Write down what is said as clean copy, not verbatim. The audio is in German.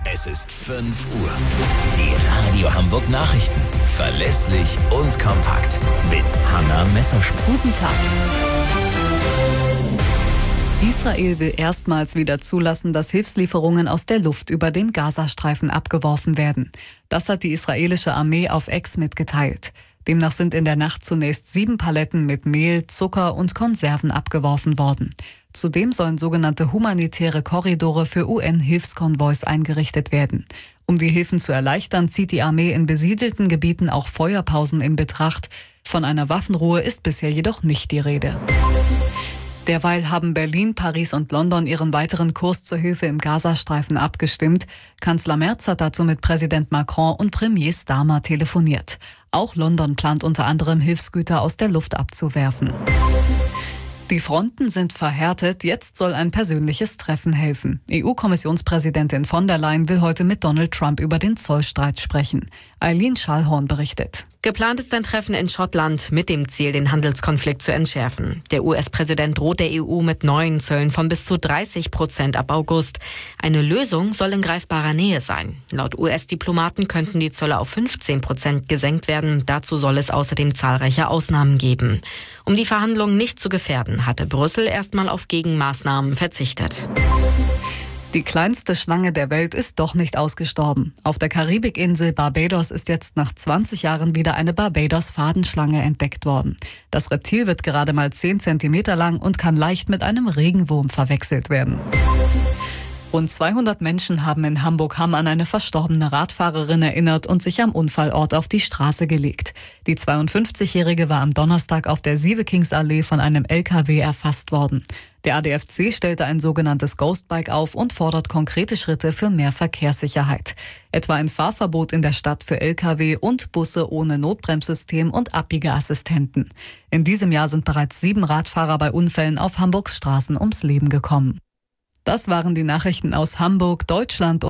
Es ist 5 Uhr. Die Radio Hamburg Nachrichten. Verlässlich und kompakt. Mit Hanna Messerschmidt. Guten Tag. Israel will erstmals wieder zulassen, dass Hilfslieferungen aus der Luft über den Gazastreifen abgeworfen werden. Das hat die israelische Armee auf X mitgeteilt. Demnach sind in der Nacht zunächst 7 Paletten mit Mehl, Zucker und Konserven abgeworfen worden. Zudem sollen sogenannte humanitäre Korridore für UN-Hilfskonvois eingerichtet werden. Um die Hilfen zu erleichtern, zieht die Armee in besiedelten Gebieten auch Feuerpausen in Betracht. Von einer Waffenruhe ist bisher jedoch nicht die Rede. Derweil haben Berlin, Paris und London ihren weiteren Kurs zur Hilfe im Gazastreifen abgestimmt. Kanzler Merz hat dazu mit Präsident Macron und Premier Starmer telefoniert. Auch London plant unter anderem Hilfsgüter aus der Luft abzuwerfen. Die Fronten sind verhärtet, jetzt soll ein persönliches Treffen helfen. EU-Kommissionspräsidentin von der Leyen will heute mit Donald Trump über den Zollstreit sprechen. Eileen Schallhorn berichtet. Geplant ist ein Treffen in Schottland mit dem Ziel, den Handelskonflikt zu entschärfen. Der US-Präsident droht der EU mit neuen Zöllen von bis zu 30% ab August. Eine Lösung soll in greifbarer Nähe sein. Laut US-Diplomaten könnten die Zölle auf 15% gesenkt werden. Dazu soll es außerdem zahlreiche Ausnahmen geben. Um die Verhandlungen nicht zu gefährden, hatte Brüssel erstmal auf Gegenmaßnahmen verzichtet. Die kleinste Schlange der Welt ist doch nicht ausgestorben. Auf der Karibikinsel Barbados ist jetzt nach 20 Jahren wieder eine Barbados-Fadenschlange entdeckt worden. Das Reptil wird gerade mal 10 Zentimeter lang und kann leicht mit einem Regenwurm verwechselt werden. Rund 200 Menschen haben in Hamburg-Hamm an eine verstorbene Radfahrerin erinnert und sich am Unfallort auf die Straße gelegt. Die 52-Jährige war am Donnerstag auf der Sievekingsallee von einem LKW erfasst worden. Der ADFC stellte ein sogenanntes Ghostbike auf und fordert konkrete Schritte für mehr Verkehrssicherheit. Etwa ein Fahrverbot in der Stadt für LKW und Busse ohne Notbremssystem und Abbiegeassistenten. In diesem Jahr sind bereits 7 Radfahrer bei Unfällen auf Hamburgs Straßen ums Leben gekommen. Das waren die Nachrichten aus Hamburg, Deutschland